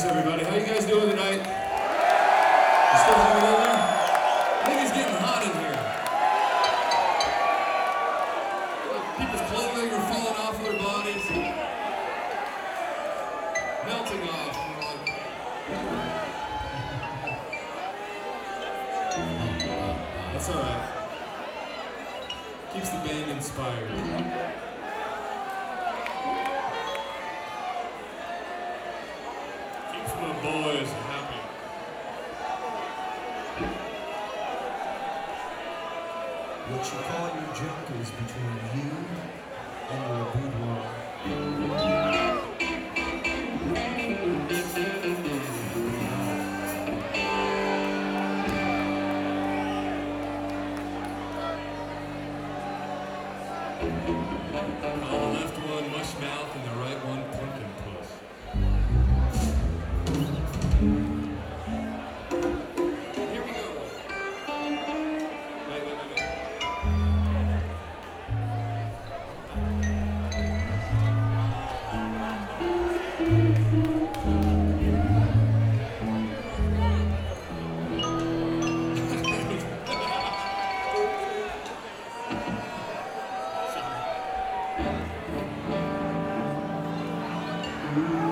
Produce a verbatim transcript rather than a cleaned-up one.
Thanks, everybody. How you guys doing tonight? You still hanging in there? I think it's getting hot in here. People's clothing are falling off of their bodies. Melting off. That's all right. Keeps the band inspired. My boys happy. What you call your junk is between you and your boudoir. Call the left one mush mouth and the right one pumpkin puss. Here we go. Wait, wait, wait, wait. Sorry.